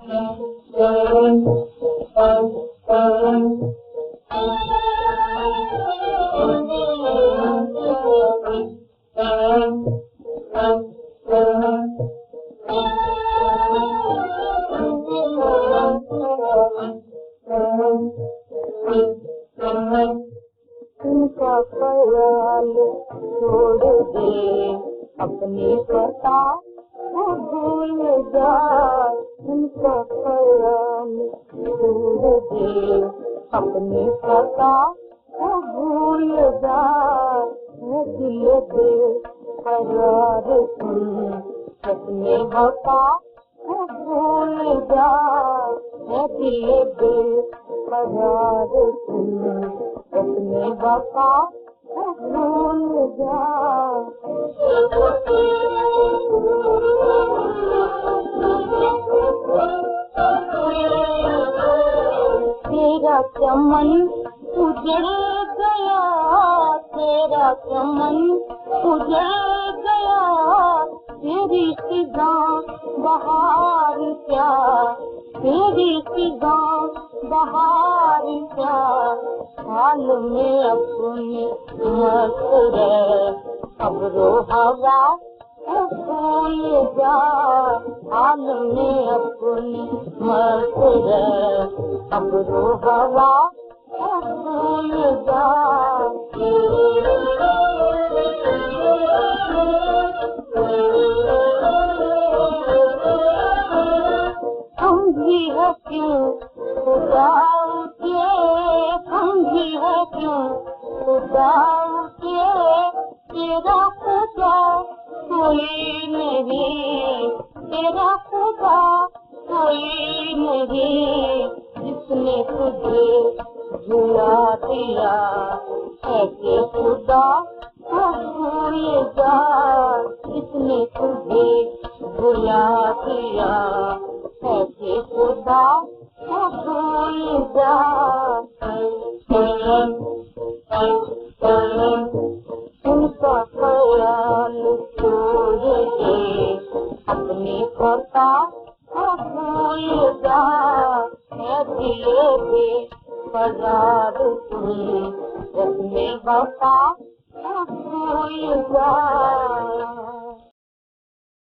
उनका ख्याल छोड़ दे, अपनी पता वो भूल जा। उनका ख्याल छोड़ दे, अपनी पता वो भूल जा। है दिल दे करार सुन, अपनी वफा वो भूल जा। है दिल दे करार सुन, अपनी वफा वो भूल जा। तेरा चमन उजड़ गया, तेरा चमन उजड़ गया। तेरी फिजा बहार क्या, तेरी फिजा बहार क्या। हाल में अपनी मस्त रह, अब रो हवा भूल जा। हाल में अपनी मस्त रह, अब रो हवा भूल जा। समझी है क्यों खुदा के, समझी है क्यों खुदा के। तेरा खुदा कोई नहीं, तेरा खुदा कोई नहीं। जिसने तुझे भुला दिया है कि खुदा को भूल जा। जिसने तुझे भुला दिया है कि खुदा को भूल जा। उनका ख्याल छोड़ दे, अपनी पता वो भूल जा। है दिल दे करार सुन, अपनी वफा वो भूल जा।